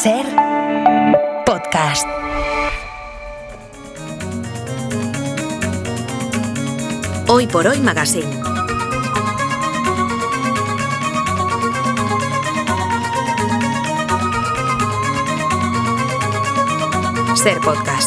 Ser podcast. Hoy por Hoy Magazine. Ser podcast.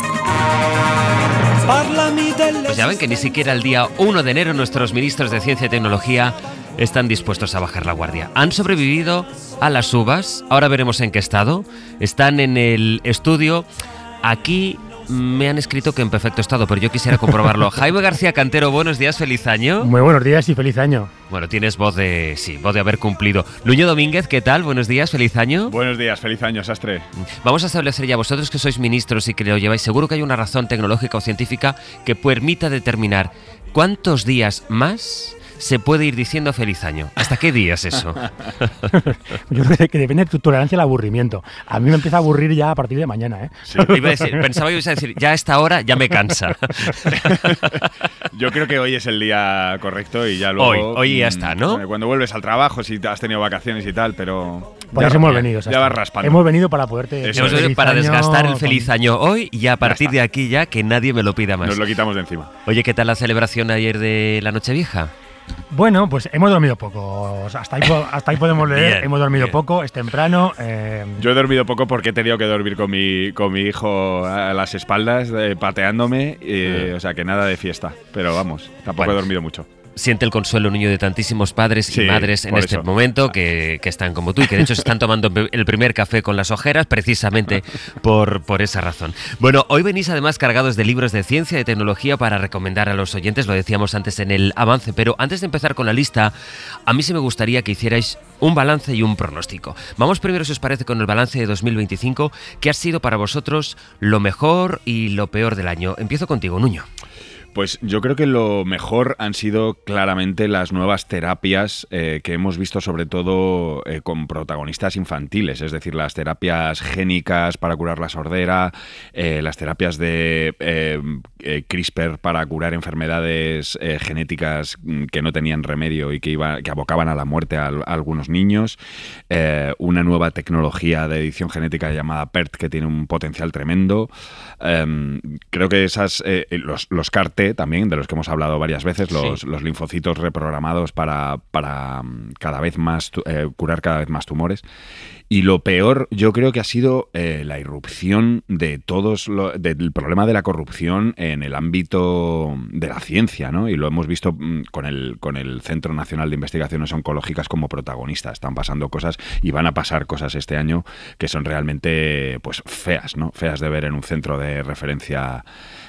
Pues ya ven que ni siquiera el día 1 de enero nuestros ministros de Ciencia y Tecnología están dispuestos a bajar la guardia. Han sobrevivido a las uvas, ahora veremos en qué estado. Están en el estudio. Aquí me han escrito que en perfecto estado, pero yo quisiera comprobarlo. Jaime García Cantero, buenos días, feliz año. Muy buenos días y feliz año. Bueno, tienes voz de haber cumplido. Nuño Domínguez, ¿qué tal? Buenos días, feliz año. Buenos días, feliz año, Sastre. Vamos a establecer ya, vosotros que sois ministros y que lo lleváis, seguro que hay una razón tecnológica o científica que permita determinar cuántos días más se puede ir diciendo feliz año. ¿Hasta qué día es eso? Yo creo que depende de tu tolerancia al aburrimiento. A mí me empieza a aburrir ya a partir de mañana, ¿eh? Sí, pensaba que ibas a decir, ya a esta hora ya me cansa. Yo creo que hoy es el día correcto y ya luego... Hoy ya está, ¿no? Cuando vuelves al trabajo, si has tenido vacaciones y tal, pero... Por eso hemos venido. Ya vas raspando. Hemos venido para poderte... Hemos venido para desgastar el feliz año hoy y a partir de aquí ya que nadie me lo pida más. Nos lo quitamos de encima. Oye, ¿qué tal la celebración ayer de la Nochevieja? Bueno, pues hemos dormido poco. O sea, hasta ahí podemos leer. Bien, hemos dormido bien. poco, es temprano. Yo he dormido poco porque he tenido que dormir con mi hijo a las espaldas, pateándome. O sea, que nada de fiesta. Pero vamos, tampoco he dormido mucho. Siente el consuelo niño de tantísimos padres y madres en este momento que están como tú y que de hecho se están tomando el primer café con las ojeras precisamente por esa razón. Bueno, hoy venís además cargados de libros de ciencia y tecnología para recomendar a los oyentes, lo decíamos antes en el avance, pero antes de empezar con la lista, a mí sí me gustaría que hicierais un balance y un pronóstico. Vamos primero, si os parece, con el balance de 2025, que ha sido para vosotros lo mejor y lo peor del año. Empiezo contigo, Nuño. Pues yo creo que lo mejor han sido claramente las nuevas terapias que hemos visto, sobre todo con protagonistas infantiles, es decir, las terapias génicas para curar la sordera, las terapias de CRISPR para curar enfermedades genéticas que no tenían remedio y que abocaban a la muerte a algunos niños, una nueva tecnología de edición genética llamada PERT que tiene un potencial tremendo. Creo que esas los CAR-T también, de los que hemos hablado varias veces, los linfocitos reprogramados para cada vez más curar cada vez más tumores. Y lo peor, yo creo que ha sido la irrupción de del problema de la corrupción en el ámbito de la ciencia, ¿no? Y lo hemos visto con el Centro Nacional de Investigaciones Oncológicas como protagonista. Están pasando cosas y van a pasar cosas este año que son realmente pues feas, ¿no? Feas de ver en un centro de referencia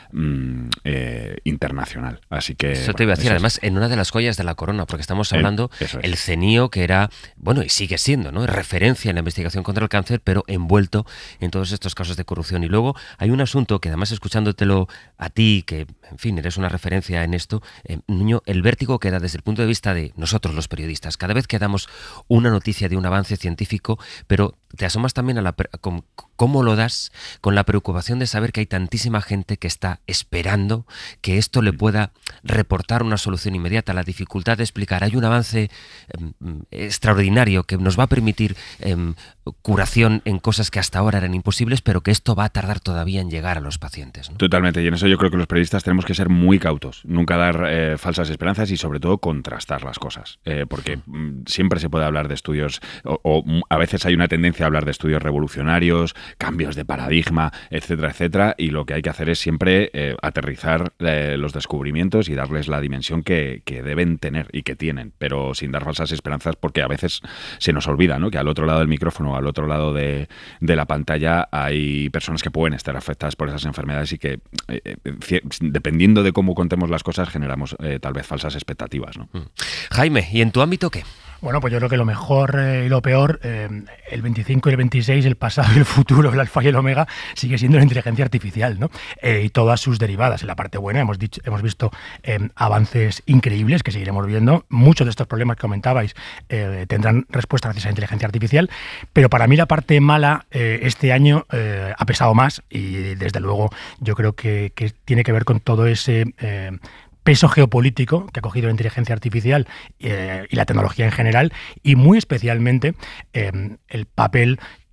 internacional. Así que eso te iba a decir, además, en una de las joyas de la corona, porque estamos hablando el CNIO, que era, bueno, y sigue siendo, ¿no? Referencia en la investigación contra el cáncer, pero envuelto en todos estos casos de corrupción. Y luego hay un asunto que, además, escuchándotelo a ti, que, en fin, eres una referencia en esto, Nuño, el vértigo que da desde el punto de vista de nosotros, los periodistas. Cada vez que damos una noticia de un avance científico, pero te asomas también a cómo lo das con la preocupación de saber que hay tantísima gente que está esperando que esto le pueda reportar una solución inmediata. La dificultad de explicar, hay un avance extraordinario que nos va a permitir curación en cosas que hasta ahora eran imposibles, pero que esto va a tardar todavía en llegar a los pacientes, ¿no? Totalmente, y en eso yo creo que los periodistas tenemos que ser muy cautos, nunca dar falsas esperanzas y sobre todo contrastar las cosas, porque siempre se puede hablar de estudios, o a veces hay una tendencia a hablar de estudios revolucionarios, cambios de paradigma, etcétera, etcétera, y lo que hay que hacer es siempre aterrizar los descubrimientos y darles la dimensión que deben tener y que tienen, pero sin dar falsas esperanzas, porque a veces se nos olvida, ¿no? Que al otro lado del micrófono, al otro lado de la pantalla, hay personas que pueden estar afectadas por esas enfermedades y que, dependiendo de cómo contemos las cosas, generamos tal vez falsas expectativas, ¿no? Jaime, ¿y en tu ámbito qué? Bueno, pues yo creo que lo mejor y lo peor, el 25 y el 26, el pasado y el futuro, el alfa y el omega, sigue siendo la inteligencia artificial, ¿no? Y todas sus derivadas. En la parte buena hemos visto avances increíbles que seguiremos viendo. Muchos de estos problemas que comentabais tendrán respuesta gracias a la inteligencia artificial, pero para mí la parte mala este año ha pesado más y desde luego yo creo que tiene que ver con todo ese peso geopolítico que ha cogido la inteligencia artificial y la tecnología en general, y muy especialmente el papel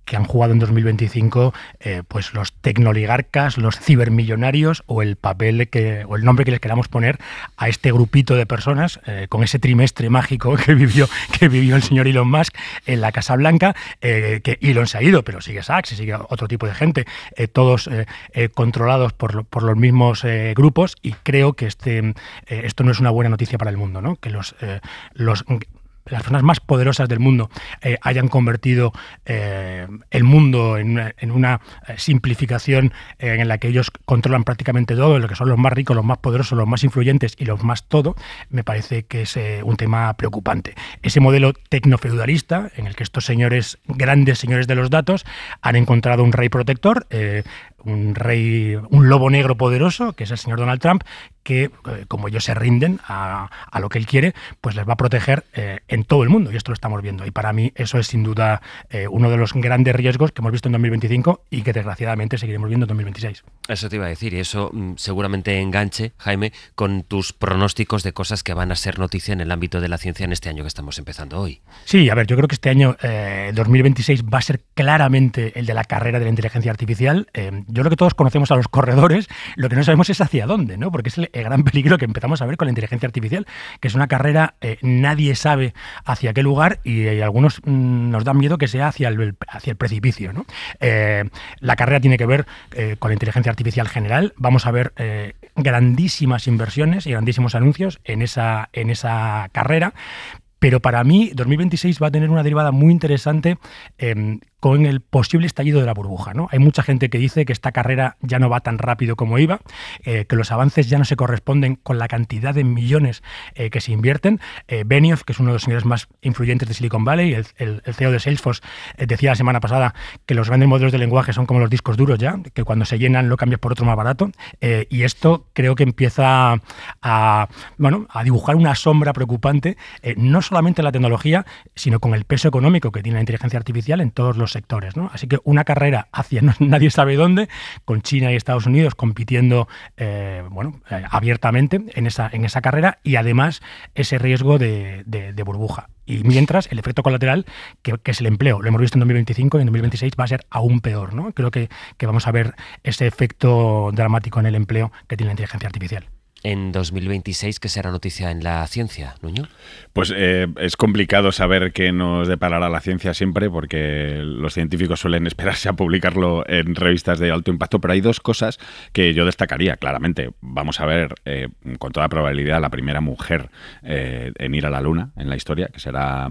que han jugado en 2025 pues los tecnoligarcas, los cibermillonarios o el papel o el nombre que les queramos poner a este grupito de personas con ese trimestre mágico que vivió el señor Elon Musk en la Casa Blanca, que Elon se ha ido, pero sigue Sachs y sigue otro tipo de gente, todos controlados por los mismos grupos, y creo que esto no es una buena noticia para el mundo, ¿no? Que las personas más poderosas del mundo hayan convertido el mundo en una simplificación en la que ellos controlan prácticamente todo, en lo que son los más ricos, los más poderosos, los más influyentes y los más todo, me parece que es un tema preocupante. Ese modelo tecnofeudalista en el que estos señores, grandes señores de los datos, han encontrado un rey protector, un lobo negro poderoso, que es el señor Donald Trump, que como ellos se rinden a lo que él quiere, pues les va a proteger en todo el mundo, y esto lo estamos viendo. Y para mí eso es sin duda uno de los grandes riesgos que hemos visto en 2025 y que desgraciadamente seguiremos viendo en 2026. Eso te iba a decir, y eso seguramente enganche, Jaime, con tus pronósticos de cosas que van a ser noticia en el ámbito de la ciencia en este año que estamos empezando hoy. Sí, a ver, yo creo que este año 2026 va a ser claramente el de la carrera de la inteligencia artificial. Yo creo que todos conocemos a los corredores, lo que no sabemos es hacia dónde, ¿no? Porque es el gran peligro que empezamos a ver con la inteligencia artificial, que es una carrera, nadie sabe hacia qué lugar, y algunos nos dan miedo que sea hacia el precipicio, ¿no? La carrera tiene que ver con la inteligencia artificial general. Vamos a ver grandísimas inversiones y grandísimos anuncios en esa carrera. Pero para mí 2026 va a tener una derivada muy interesante con el posible estallido de la burbuja, ¿no? Hay mucha gente que dice que esta carrera ya no va tan rápido como iba, que los avances ya no se corresponden con la cantidad de millones que se invierten. Benioff, que es uno de los señores más influyentes de Silicon Valley, el CEO de Salesforce, decía la semana pasada que los grandes modelos de lenguaje son como los discos duros ya, que cuando se llenan lo cambias por otro más barato, y esto creo que empieza a dibujar una sombra preocupante, no solamente en la tecnología, sino con el peso económico que tiene la inteligencia artificial en todos los sectores, ¿no? Así que una carrera hacia nadie sabe dónde, con China y Estados Unidos compitiendo abiertamente en esa carrera, y además ese riesgo de burbuja. Y mientras, el efecto colateral, que es el empleo, lo hemos visto en 2025 y en 2026 va a ser aún peor, ¿no? Creo que vamos a ver ese efecto dramático en el empleo que tiene la inteligencia artificial. En 2026, ¿qué será noticia en la ciencia, Nuño? Pues es complicado saber qué nos deparará la ciencia siempre, porque los científicos suelen esperarse a publicarlo en revistas de alto impacto, pero hay dos cosas que yo destacaría claramente. Vamos a ver, con toda probabilidad, la primera mujer en ir a la Luna en la historia, que será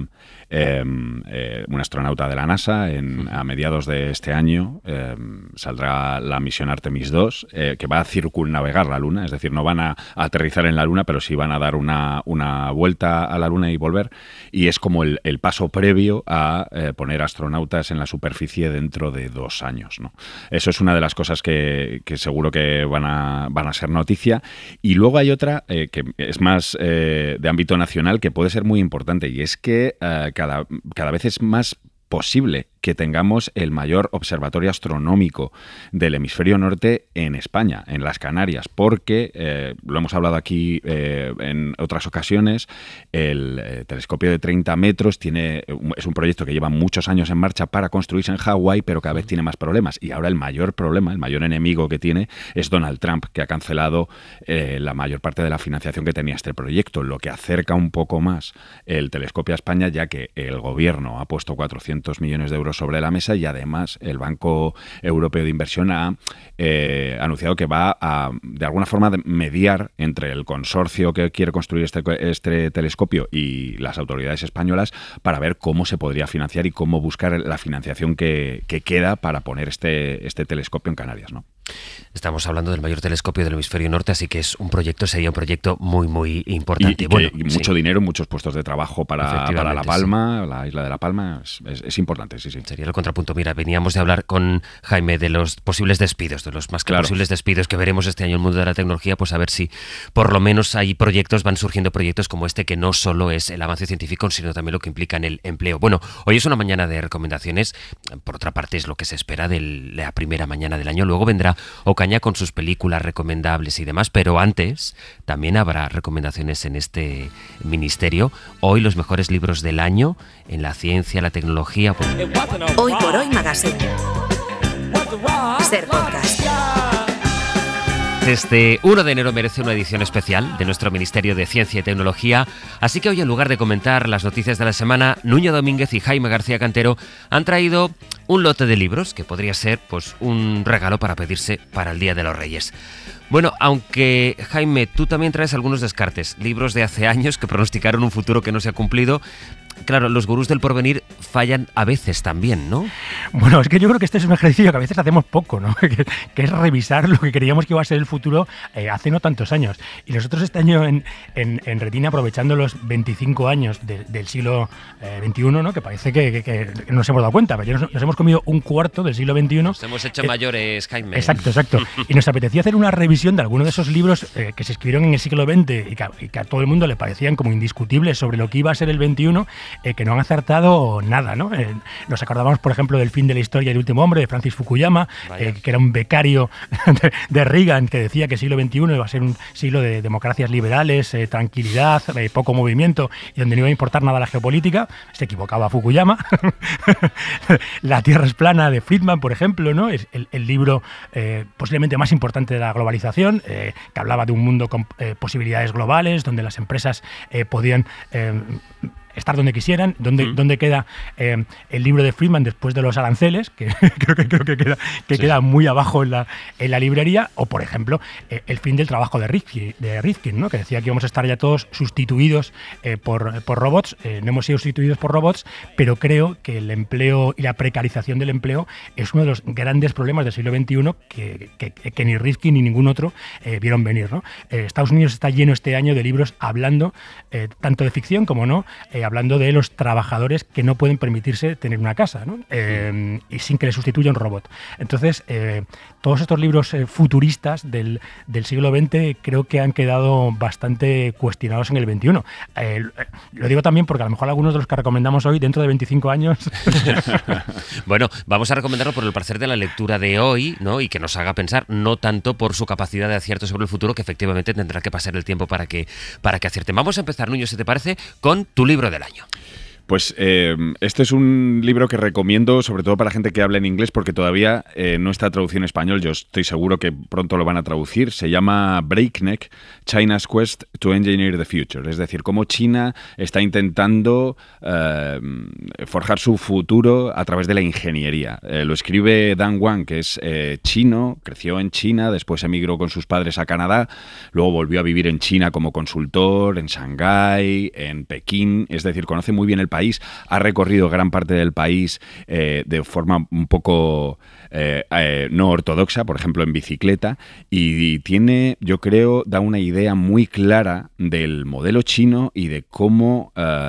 un astronauta de la NASA. A mediados de este año saldrá la misión Artemis 2, que va a circunnavegar la Luna, es decir, no van a aterrizar en la Luna, pero sí van a dar una vuelta a la Luna y volver, y es como el paso previo a poner astronautas en la superficie dentro de 2 años, ¿no? Eso es una de las cosas que seguro que van a ser noticia. Y luego hay otra que es más de ámbito nacional, que puede ser muy importante, y es que cada vez es más posible que tengamos el mayor observatorio astronómico del hemisferio norte en España, en las Canarias, porque, lo hemos hablado aquí en otras ocasiones, el telescopio de 30 metros es un proyecto que lleva muchos años en marcha para construirse en Hawái, pero cada vez tiene más problemas. Y ahora el mayor problema, el mayor enemigo que tiene es Donald Trump, que ha cancelado la mayor parte de la financiación que tenía este proyecto, lo que acerca un poco más el telescopio a España, ya que el gobierno ha puesto 400 millones de euros sobre la mesa, y además el Banco Europeo de Inversión ha anunciado que va a, de alguna forma, mediar entre el consorcio que quiere construir este telescopio y las autoridades españolas para ver cómo se podría financiar y cómo buscar la financiación que queda para poner este telescopio en Canarias, ¿no? Estamos hablando del mayor telescopio del hemisferio norte, así que sería un proyecto muy, muy importante. Y mucho dinero, muchos puestos de trabajo para La Palma, sí. La isla de La Palma, es importante, sí. Sería el contrapunto. Mira, veníamos de hablar con Jaime de los posibles despidos, de los más que posibles despidos que veremos este año en el mundo de la tecnología, pues a ver si por lo menos van surgiendo proyectos como este, que no solo es el avance científico, sino también lo que implica en el empleo. Bueno, hoy es una mañana de recomendaciones, por otra parte es lo que se espera de la primera mañana del año, luego vendrá García Ocaña con sus películas recomendables y demás, pero antes también habrá recomendaciones en este ministerio. Hoy los mejores libros del año en la ciencia, la tecnología. Hoy por Hoy Magazine. Ser Podcast. Este 1 de enero merece una edición especial de nuestro Ministerio de Ciencia y Tecnología, así que hoy, en lugar de comentar las noticias de la semana, Nuño Domínguez y Jaime García Cantero han traído un lote de libros que podría ser pues un regalo para pedirse para el Día de los Reyes. Bueno, aunque, Jaime, tú también traes algunos descartes, libros de hace años que pronosticaron un futuro que no se ha cumplido. Claro, los gurús del porvenir fallan a veces también, ¿no? Bueno, es que yo creo que este es un ejercicio que a veces hacemos poco, ¿no? Que es revisar lo que creíamos que iba a ser el futuro hace no tantos años. Y nosotros este año en Retina, aprovechando los 25 años del siglo XXI, ¿no? Que parece que no nos hemos dado cuenta, pero ya nos hemos comido un cuarto del siglo XXI. Nos hemos hecho mayores, Jaime. Exacto. Y nos apetecía hacer una revisión de algunos de esos libros que se escribieron en el siglo XX y que a todo el mundo le parecían como indiscutibles sobre lo que iba a ser el XXI, que no han acertado nada, ¿no? Nos acordábamos, por ejemplo, del Fin de la historia del último hombre, de Francis Fukuyama, que era un becario de Reagan, que decía que el siglo XXI iba a ser un siglo de democracias liberales, tranquilidad, poco movimiento, y donde no iba a importar nada la geopolítica. Se equivocaba Fukuyama. La Tierra es plana, de Friedman, por ejemplo, ¿no? Es el libro posiblemente más importante de la globalización, que hablaba de un mundo con posibilidades globales, donde las empresas podían estar donde quisieran. ¿Dónde queda el libro de Friedman después de los aranceles? Que creo que queda muy abajo en la librería. O, por ejemplo, el fin del trabajo de Rifkin, ¿no? Que decía que íbamos a estar ya todos sustituidos por robots. No hemos sido sustituidos por robots, pero creo que el empleo y la precarización del empleo es uno de los grandes problemas del siglo XXI que ni Rifkin ni ningún otro vieron venir, ¿no? Estados Unidos está lleno este año de libros hablando tanto de ficción como no, hablando de los trabajadores que no pueden permitirse tener una casa, ¿no? Y sin que le sustituya un robot. Entonces, todos estos libros futuristas del siglo XX creo que han quedado bastante cuestionados en el XXI. Lo digo también porque a lo mejor algunos de los que recomendamos hoy, dentro de 25 años... Bueno, vamos a recomendarlo por el placer de la lectura de hoy, ¿no? Y que nos haga pensar, no tanto por su capacidad de acierto sobre el futuro, que efectivamente tendrá que pasar el tiempo para que acierten. Vamos a empezar, Nuño, si te parece, con tu libro del año. Pues este es un libro que recomiendo sobre todo para gente que habla en inglés, porque todavía no está traducido en español. Yo estoy seguro que pronto lo van a traducir. Se llama Breakneck, China's Quest to Engineer the Future. Es decir, cómo China está intentando forjar su futuro a través de la ingeniería. Lo escribe Dan Wang, que es chino, creció en China, después emigró con sus padres a Canadá, luego volvió a vivir en China como consultor, en Shanghái, en Pekín. Es decir, conoce muy bien el país, ha recorrido gran parte del país de forma un poco no ortodoxa, por ejemplo en bicicleta, y tiene, yo creo, da una idea muy clara del modelo chino y de cómo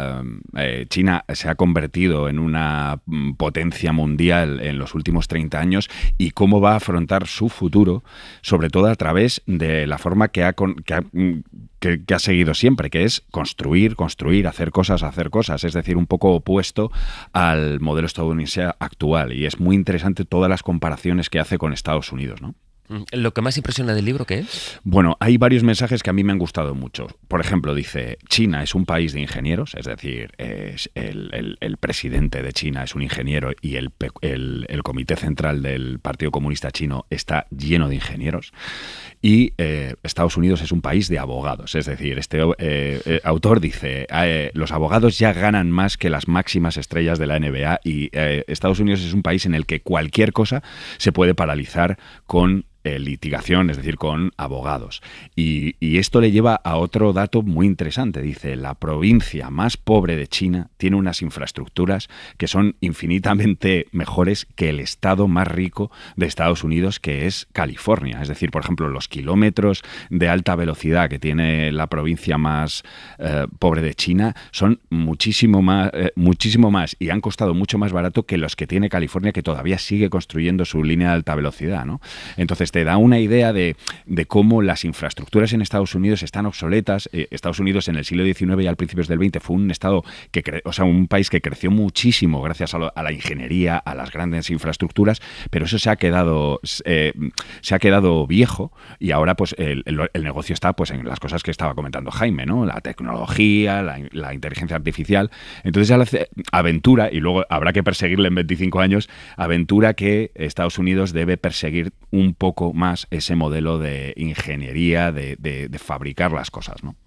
China se ha convertido en una potencia mundial en los últimos 30 años y cómo va a afrontar su futuro, sobre todo a través de la forma que ha seguido siempre, que es construir, hacer cosas, es decir, un poco opuesto al modelo estadounidense actual. Y es muy interesante todas las comparaciones que hace con Estados Unidos, ¿no? ¿Lo que más impresiona del libro qué es? Bueno, hay varios mensajes que a mí me han gustado mucho. Por ejemplo, dice, China es un país de ingenieros, es decir, el presidente de China es un ingeniero y el comité central del Partido Comunista Chino está lleno de ingenieros. Y Estados Unidos es un país de abogados, es decir, este autor dice, los abogados ya ganan más que las máximas estrellas de la NBA y Estados Unidos es un país en el que cualquier cosa se puede paralizar con litigación, es decir, con abogados. Y esto le lleva a otro dato muy interesante. Dice, la provincia más pobre de China tiene unas infraestructuras que son infinitamente mejores que el estado más rico de Estados Unidos, que es California. Es decir, por ejemplo, los kilómetros de alta velocidad que tiene la provincia más pobre de China son muchísimo más y han costado mucho más barato que los que tiene California, que todavía sigue construyendo su línea de alta velocidad, ¿no? Entonces, te da una idea de cómo las infraestructuras en Estados Unidos están obsoletas. Estados Unidos en el siglo XIX y al principios del XX fue un estado un país que creció muchísimo gracias a la ingeniería, a las grandes infraestructuras, pero eso se ha quedado viejo, y ahora pues el negocio está pues en las cosas que estaba comentando Jaime, ¿no? La tecnología, la inteligencia artificial. Entonces aventura, y luego habrá que perseguirle en 25 años, aventura que Estados Unidos debe perseguir un poco más ese modelo de ingeniería, de fabricar las cosas, ¿no?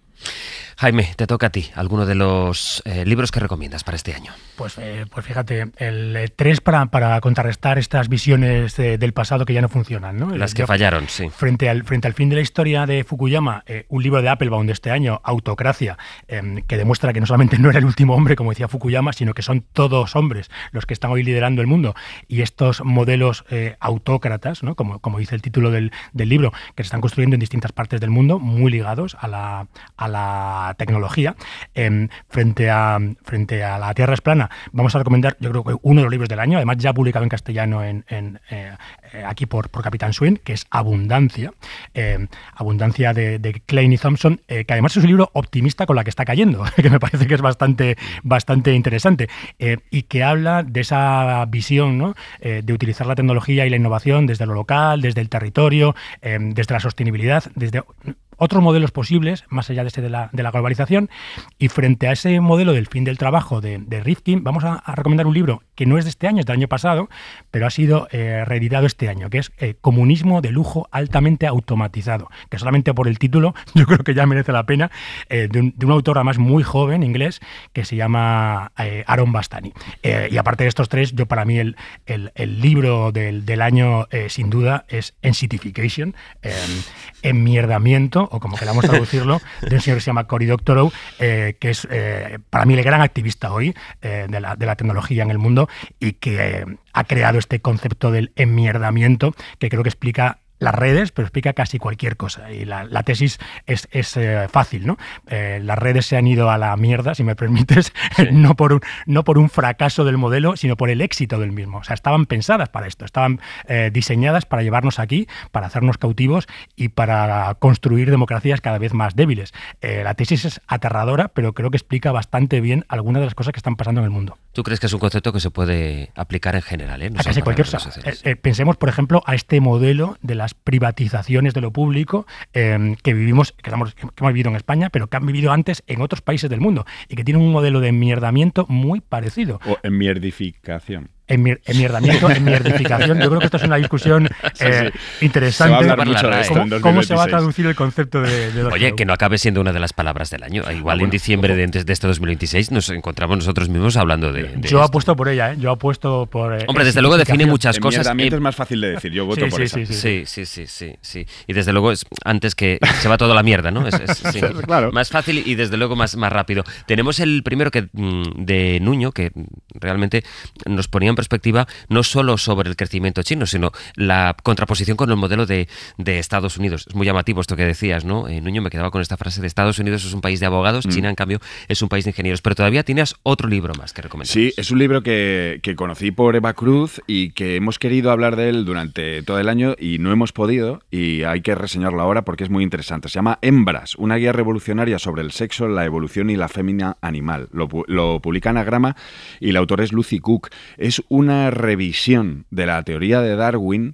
Jaime, te toca a ti. ¿Alguno de los libros que recomiendas para este año? Pues fíjate, el 3 para contrarrestar estas visiones del pasado que ya no funcionan, ¿no? Las que fallaron, sí. Frente al fin de la historia de Fukuyama, un libro de Applebaum de este año, Autocracia, que demuestra que no solamente no era el último hombre, como decía Fukuyama, sino que son todos hombres los que están hoy liderando el mundo. Y estos modelos autócratas, ¿no? Como dice el título del libro, que se están construyendo en distintas partes del mundo, muy ligados a la tecnología. Frente a la Tierra es plana, vamos a recomendar, yo creo que uno de los libros del año, además ya publicado en castellano aquí por Capitán Swing, que es Abundancia. Abundancia de Klein y Thompson, que además es un libro optimista con la que está cayendo, que me parece que es bastante interesante, y que habla de esa visión, ¿no? De utilizar la tecnología y la innovación desde lo local, desde el territorio, desde la sostenibilidad, desde otros modelos posibles, más allá de la globalización. Y frente a ese modelo del fin del trabajo de Rifkin, vamos a recomendar un libro que no es de este año, es del año pasado, pero ha sido reeditado este año, que es Comunismo de lujo altamente automatizado, que solamente por el título yo creo que ya merece la pena, de un autor además muy joven, inglés, que se llama Aaron Bastani. Y aparte de estos tres, para mí el libro del año, sin duda, es Ensitification, enmierdamiento, o como queramos traducirlo, de un señor que se llama Cory Doctorow, que es para mí el gran activista hoy de la tecnología en el mundo, y que ha creado este concepto del enmierdamiento, que creo que explica las redes, pero explica casi cualquier cosa. Y la tesis es fácil, ¿no? Las redes se han ido a la mierda, si me permites, sí. no por un fracaso del modelo, sino por el éxito del mismo. O sea, estaban pensadas para esto, estaban diseñadas para llevarnos aquí, para hacernos cautivos y para construir democracias cada vez más débiles. La tesis es aterradora, pero creo que explica bastante bien algunas de las cosas que están pasando en el mundo. ¿Tú crees que es un concepto que se puede aplicar en general? No a casi cualquier cosa. Pensemos, por ejemplo, a este modelo de las privatizaciones de lo público que hemos vivido en España, pero que han vivido antes en otros países del mundo, y que tienen un modelo de enmierdamiento muy parecido. O enmierdificación. Enmierdificación. Yo creo que esto es una discusión interesante. Se va a hablar mucho de esto en 2026. ¿Cómo se va a traducir el concepto de Oye, que no acabe siendo una de las palabras del año. Igual en diciembre de este 2026 nos encontramos nosotros mismos hablando de Yo apuesto por ella, Yo apuesto por... Hombre, desde luego define muchas cosas. Es más fácil de decir, yo voto por esa. Sí. Y desde luego es antes que se va toda la mierda, ¿no? Sí. Claro. Más fácil y desde luego más rápido. Tenemos el primero de Nuño, que realmente nos ponía en perspectiva no solo sobre el crecimiento chino, sino la contraposición con el modelo de Estados Unidos. Es muy llamativo esto que decías, ¿no? Nuño, me quedaba con esta frase de Estados Unidos es un país de abogados, China, en cambio, es un país de ingenieros. Pero todavía tienes otro libro más que recomendar. Sí, es un libro que conocí por Eva Cruz y que hemos querido hablar de él durante todo el año y no hemos podido, y hay que reseñarlo ahora porque es muy interesante. Se llama Hembras, una guía revolucionaria sobre el sexo, la evolución y la fémina animal. Lo publica Anagrama y el autor es Lucy Cook. Es una revisión de la teoría de Darwin,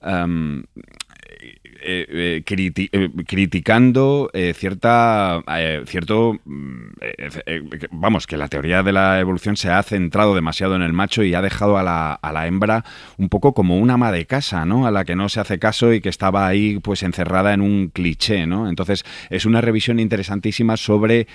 criticando que la teoría de la evolución se ha centrado demasiado en el macho y ha dejado a la hembra un poco como una ama de casa, ¿no? A la que no se hace caso y que estaba ahí pues encerrada en un cliché, ¿no? Entonces es una revisión interesantísima sobre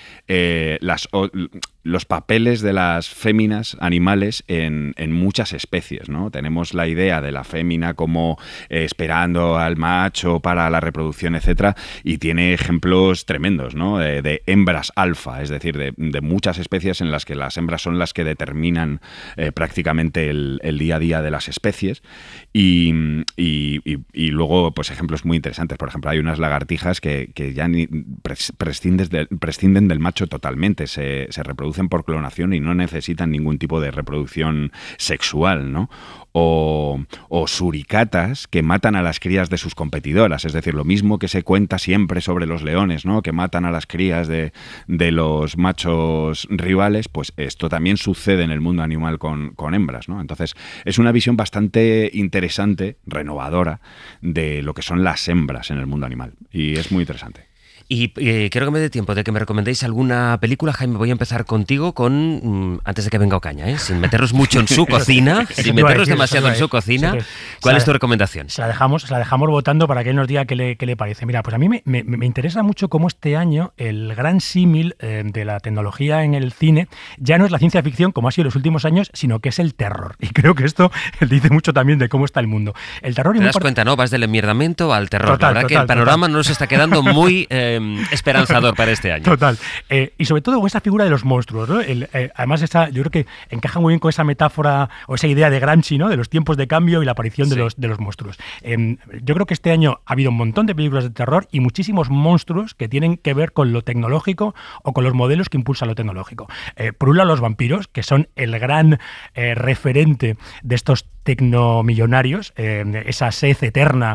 los papeles de las féminas animales en muchas especies, ¿no? Tenemos la idea de la fémina como esperando al macho para la reproducción, etcétera, y tiene ejemplos tremendos, ¿no? De hembras alfa, es decir, de muchas especies en las que las hembras son las que determinan prácticamente el día a día de las especies, y luego pues ejemplos muy interesantes. Por ejemplo, hay unas lagartijas que ya prescinden del macho totalmente, se reproducen por clonación y no necesitan ningún tipo de reproducción sexual, ¿no? o suricatas que matan a las crías de sus competidoras. Es decir, lo mismo que se cuenta siempre sobre los leones, ¿no? Que matan a las crías de los machos rivales, pues esto también sucede en el mundo animal con hembras, ¿no? Entonces, es una visión bastante interesante, renovadora, de lo que son las hembras en el mundo animal. Y es muy interesante. Y quiero que me dé tiempo de que me recomendéis alguna película. Jaime, voy a empezar contigo antes de que venga Ocaña, sin meternos mucho en su cocina, sin meternos demasiado en su cocina. ¿Cuál es tu recomendación? Se la dejamos votando para que él nos diga qué le parece. Mira, pues a mí me interesa mucho cómo este año el gran símil de la tecnología en el cine ya no es la ciencia ficción, como ha sido en los últimos años, sino que es el terror. Y creo que esto dice mucho también de cómo está el mundo. El terror... Te das cuenta, ¿no? Vas del enmierdamiento al terror. La verdad que el panorama no nos está quedando muy... esperanzador para este año. Total. Y sobre todo con esa figura de los monstruos, ¿no? Además, yo creo que encaja muy bien con esa metáfora o esa idea de Gramsci, ¿no? De los tiempos de cambio y la aparición de los monstruos. Yo creo que este año ha habido un montón de películas de terror y muchísimos monstruos que tienen que ver con lo tecnológico o con los modelos que impulsan lo tecnológico. Por un lado, los vampiros, que son el gran referente de estos tecnomillonarios, esa sed eterna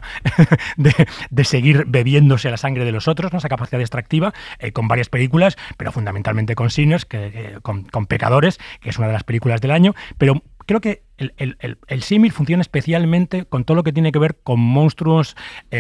de seguir bebiéndose la sangre de los otros, ¿no? Esa capacidad extractiva, con varias películas, pero fundamentalmente con Sinners, con Pecadores, que es una de las películas del año, pero creo que el símil funciona especialmente con todo lo que tiene que ver con monstruos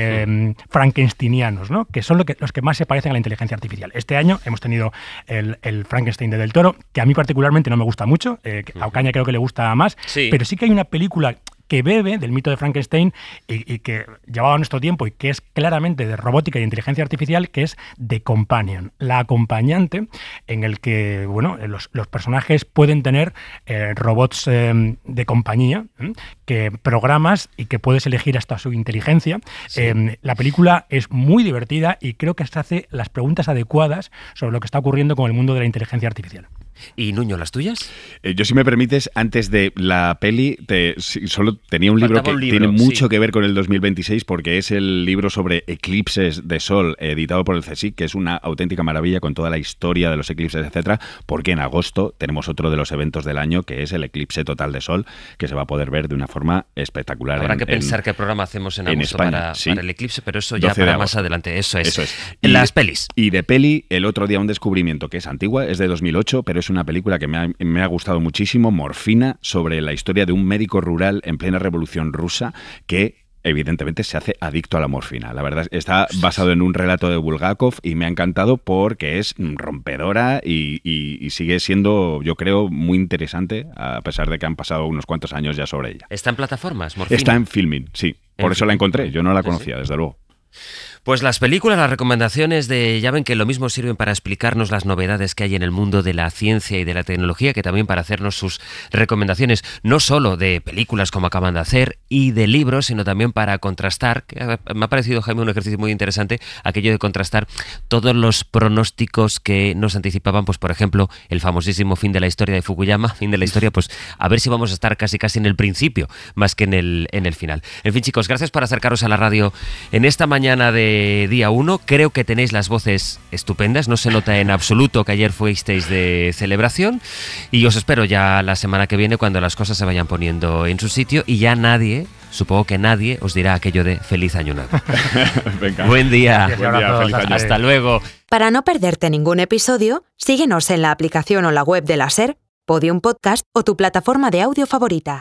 frankensteinianos, ¿no? Que son los que más se parecen a la inteligencia artificial. Este año hemos tenido el Frankenstein de Del Toro, que a mí particularmente no me gusta mucho, a Ocaña creo que le gusta más, pero sí que hay una película que bebe del mito de Frankenstein y que llevaba nuestro tiempo y que es claramente de robótica y inteligencia artificial, que es The Companion, la acompañante, en el que los personajes pueden tener robots de compañía, que programas y que puedes elegir hasta su inteligencia. Sí. La película es muy divertida y creo que se hace las preguntas adecuadas sobre lo que está ocurriendo con el mundo de la inteligencia artificial. ¿Y Nuño, las tuyas? Yo, si me permites, antes de la peli, solo tenía un libro que tiene mucho que ver con el 2026, porque es el libro sobre eclipses de sol, editado por el CSIC, que es una auténtica maravilla con toda la historia de los eclipses, etcétera, porque en agosto tenemos otro de los eventos del año, que es el eclipse total de sol, que se va a poder ver de una forma espectacular. Habrá que pensar qué programa hacemos en agosto para el eclipse, pero eso ya para más adelante. Eso es. Las pelis. Y de peli, el otro día un descubrimiento que es antigua, es de 2008, pero es una película que me ha gustado muchísimo, Morfina, sobre la historia de un médico rural en plena revolución rusa que evidentemente se hace adicto a la morfina. La verdad, está basado en un relato de Bulgakov y me ha encantado porque es rompedora y sigue siendo, yo creo, muy interesante, a pesar de que han pasado unos cuantos años ya sobre ella. ¿Está en plataformas, Morfina? Está en Filmin, sí. Por eso la encontré, yo no la conocía, desde luego. Pues las películas, las recomendaciones ya ven que lo mismo sirven para explicarnos las novedades que hay en el mundo de la ciencia y de la tecnología, que también para hacernos sus recomendaciones, no solo de películas como acaban de hacer y de libros, sino también para contrastar, que me ha parecido, Jaime, un ejercicio muy interesante, aquello de contrastar todos los pronósticos que nos anticipaban, pues por ejemplo, el famosísimo fin de la historia de Fukuyama, fin de la historia, pues a ver si vamos a estar casi en el principio, más que en el final. En fin, chicos, gracias por acercaros a la radio en esta mañana de día 1, creo que tenéis las voces estupendas, no se nota en absoluto que ayer fuisteis de celebración y os espero ya la semana que viene cuando las cosas se vayan poniendo en su sitio y ya supongo que nadie os dirá aquello de feliz año nuevo. Venga. Buen día. Buen día, feliz año. Hasta luego. Para no perderte ningún episodio, síguenos en la aplicación o la web de la SER, Podium Podcast o tu plataforma de audio favorita.